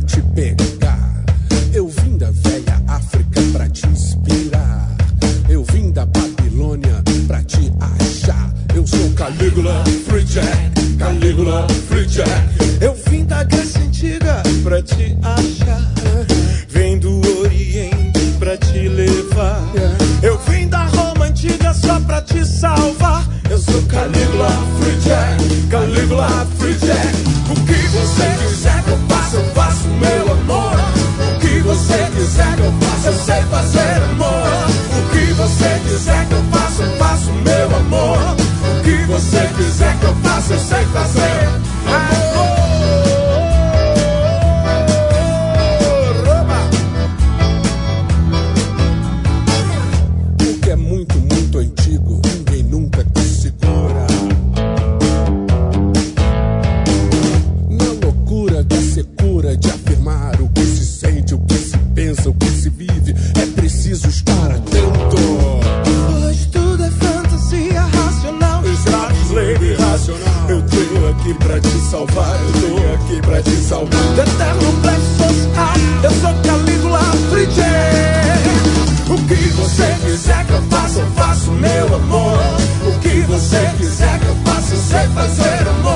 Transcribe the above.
te pegar. Eu vim da velha África pra te inspirar. Eu vim da Babilônia pra te achar. Eu sou Calígula Free Jack, Calígula Free Jack. Eu vim da Grécia Antiga pra te achar. Vem do Oriente pra te levar. Eu vim da Roma Antiga só pra te salvar. Eu sou Calígula Free Jack, Calígula Free Jack. O que você quiser que eu faço, meu amor. O que você quiser que eu faça, eu sei fazer amor. O que você quiser que eu faço, meu amor. O que você quiser que eu faça, eu sei fazer amor. O que é muito, muito antigo, ninguém nunca te segura. Na loucura da secura de afirmar o que se sente, o que se pensa, o que se vive, é preciso estar atento. Hoje tudo é fantasia racional. Slave racional. Eu tô aqui pra te salvar, eu tô aqui pra te salvar. Do eterno plexo social, eu sou Calígula Free Jack. O que você quiser que eu faço, meu amor. O que você quiser que eu faça, eu sei fazer amor.